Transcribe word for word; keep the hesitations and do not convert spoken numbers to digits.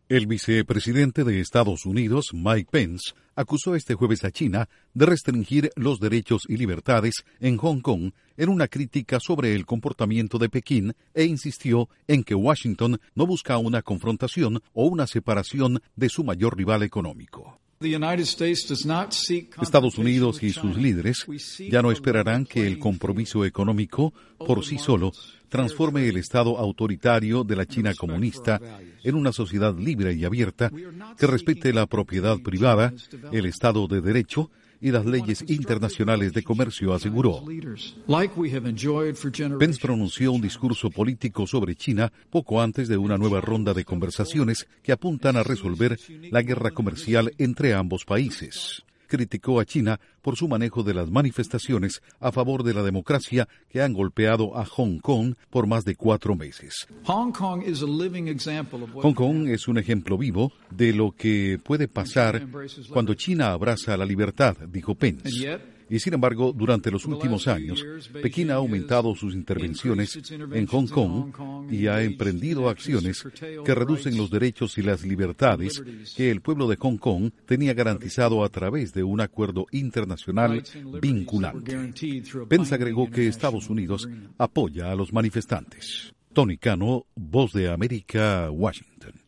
El vicepresidente de Estados Unidos, Mike Pence, acusó este jueves a China de restringir los derechos y libertades en Hong Kong en una crítica sobre el comportamiento de Pekín e insistió en que Washington no busca una confrontación o una separación de su mayor rival económico. Estados Unidos y sus líderes ya no esperarán que el compromiso económico por sí solo transforme el Estado autoritario de la China comunista en una sociedad libre y abierta que respete la propiedad privada, el Estado de Derecho y las leyes internacionales de comercio, aseguró. Pence pronunció un discurso político sobre China poco antes de una nueva ronda de conversaciones que apuntan a resolver la guerra comercial entre ambos países. Criticó a China por su manejo de las manifestaciones a favor de la democracia que han golpeado a Hong Kong por más de cuatro meses. Hong Kong es un ejemplo vivo de lo que puede pasar cuando China abraza la libertad, dijo Pence. Y sin embargo, durante los últimos años, Pekín ha aumentado sus intervenciones en Hong Kong y ha emprendido acciones que reducen los derechos y las libertades que el pueblo de Hong Kong tenía garantizado a través de un acuerdo internacional vinculante. Pence agregó que Estados Unidos apoya a los manifestantes. Tony Cano, Voz de América, Washington.